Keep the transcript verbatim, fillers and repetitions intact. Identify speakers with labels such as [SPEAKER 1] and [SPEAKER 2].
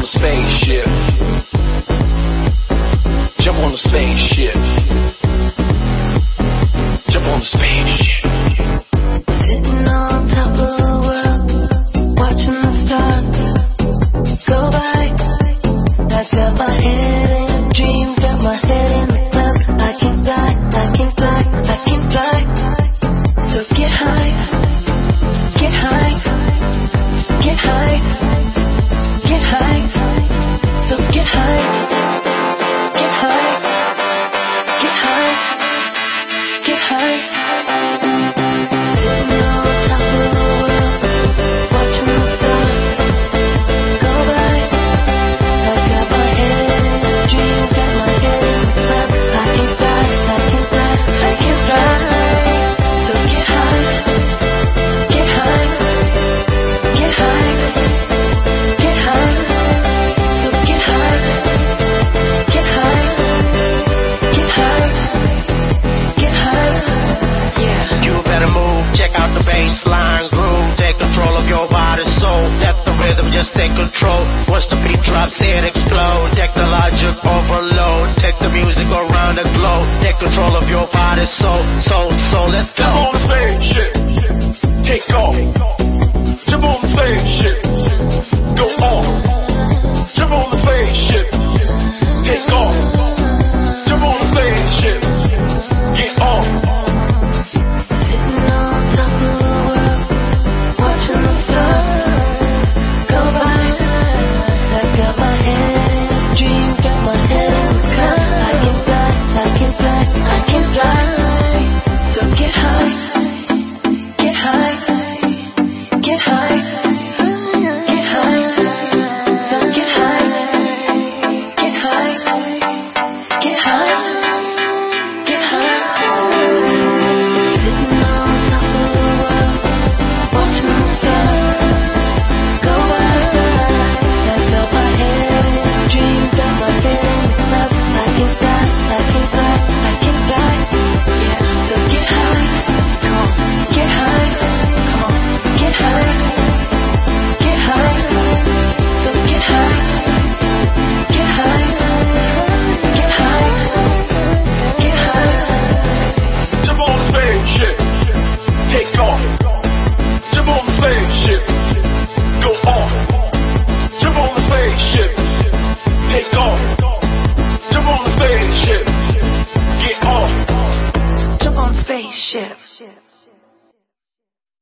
[SPEAKER 1] spaceship. Jump on the spaceship. Jump on the spaceship.
[SPEAKER 2] Sitting on top of the world, watching the stars go by. I got my head in a dream, got my head in the clouds. I can fly, I can fly, I can fly. So get high, get high, get high, get high. So get high, get high, get high, get high. Sitting on top of the world, watching the stars go by. I got my head in a dream, got my head in the clouds. I can fly, I can fly, I can fly. So get high, get high, get high, get high. So get high, get high, get high, get high. Yeah.
[SPEAKER 3] You better move, check out the baseline groove. Take control of your body, soul. Let the rhythm just take control. Once the beat drops, it explodes. Technologic overload. Take the music around the globe. Take control of your body, soul, soul, soul. Let's go.
[SPEAKER 1] Jump on the spaceship. Take off. Jump on the spaceship. Go off. Jump on the spaceship. Take off. Jump on the spaceship. Get off.
[SPEAKER 2] Sitting on top of the world, watching the stars go by. I got my head in a dream, got my head in the clouds. I can fly, I can fly, I can fly. So get high, get high, get high, get high. So get high, get high, get high, get high. Sitting on top of the world, watching the stars go by. I got my head in a dream, got my head in the clouds. I can fly, I can fly, I can fly. Yeah, so get high, come on, get high, come on, get high, get high. So get high, get high, get high, get high.
[SPEAKER 1] Jump on the spaceship. Take off. Jump on the spaceship. Go off. Jump on the spaceship. Take off. Jump on the spaceship. Get off.
[SPEAKER 2] Jump on spaceship.